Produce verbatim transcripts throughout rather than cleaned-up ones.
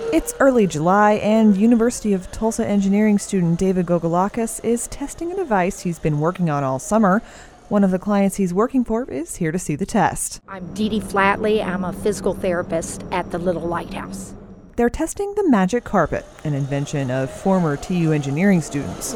It's early July, and University of Tulsa engineering student David Gogolakis is testing a device he's been working on all summer. One of the clients he's working for is here to see the test. I'm Dee Dee Flatley. I'm a physical therapist at the Little Lighthouse. They're testing the Magic Carpet, an invention of former T U engineering students.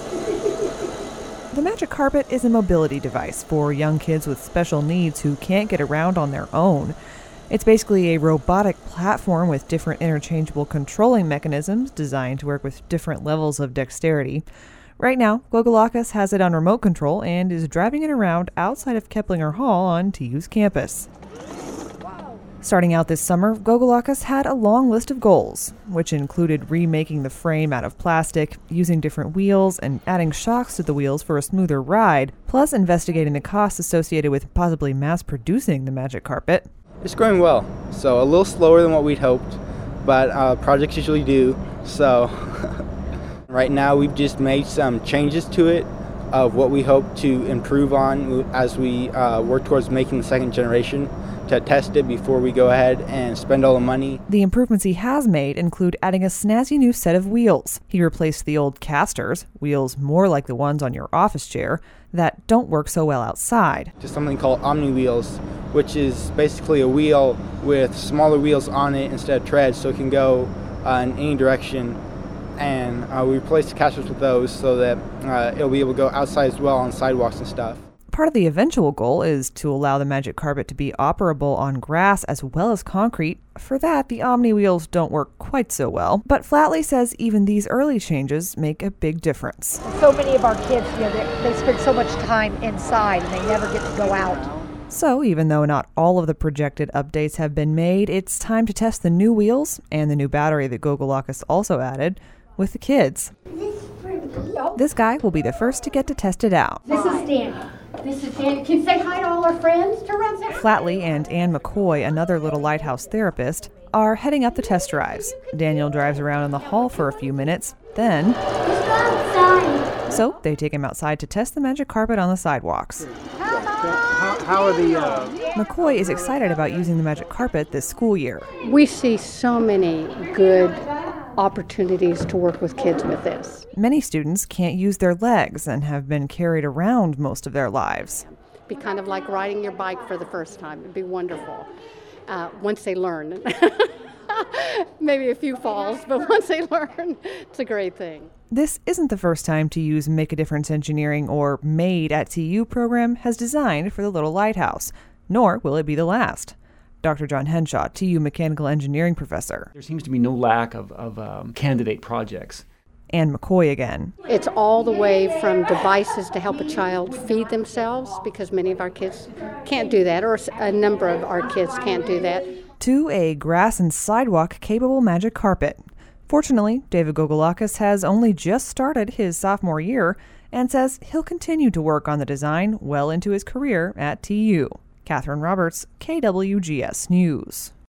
The Magic Carpet is a mobility device for young kids with special needs who can't get around on their own. It's basically a robotic platform with different interchangeable controlling mechanisms designed to work with different levels of dexterity. Right now, Gogolakis has it on remote control and is driving it around outside of Keplinger Hall on T U's campus. Starting out this summer, Gogolakis had a long list of goals, which included remaking the frame out of plastic, using different wheels, and adding shocks to the wheels for a smoother ride, plus investigating the costs associated with possibly mass-producing the Magic Carpet. It's going well, so a little slower than what we'd hoped, but uh, projects usually do, so right now we've just made some changes to it of what we hope to improve on as we uh, work towards making the second generation to test it before we go ahead and spend all the money. The improvements he has made include adding a snazzy new set of wheels. He replaced the old casters, wheels more like the ones on your office chair, that don't work so well outside. Just something called Omni Wheels, which is basically a wheel with smaller wheels on it instead of treads, so it can go uh, in any direction. And uh, we replaced the casters with those so that uh, it'll be able to go outside as well on sidewalks and stuff. Part of the eventual goal is to allow the Magic Carpet to be operable on grass as well as concrete. For that, the Omni Wheels don't work quite so well. But Flatley says even these early changes make a big difference. So many of our kids, you know, they, they spend so much time inside and they never get to go out. So even though not all of the projected updates have been made, it's time to test the new wheels and the new battery that Gogolakis also added with the kids. This guy will be the first to get to test it out. This is Danny. This is Danny. Can you say hi to all our friends? Turn around, say hi. Flatley and Ann McCoy, another Little Lighthouse therapist, are heading up the test drives. Daniel drives around in the hall for a few minutes, then... Let's go outside. So they take him outside to test the Magic Carpet on the sidewalks. How, how are the... Uh... McCoy is excited about using the Magic Carpet this school year. We see so many good opportunities to work with kids with this. Many students can't use their legs and have been carried around most of their lives. It'd be kind of like riding your bike for the first time. It'd be wonderful uh, once they learn. Maybe a few falls, but once they learn, it's a great thing. This isn't the first time to use Make a Difference Engineering, or MADE at T U program has designed for the Little Lighthouse, nor will it be the last. Doctor John Henshaw, T U mechanical engineering professor. There seems to be no lack of, of um, candidate projects. Ann McCoy again. It's all the way from devices to help a child feed themselves, because many of our kids can't do that, or a number of our kids can't do that, to a grass and sidewalk capable Magic Carpet. Fortunately, David Gogolakis has only just started his sophomore year and says he'll continue to work on the design well into his career at T U. Catherine Roberts, K W G S News.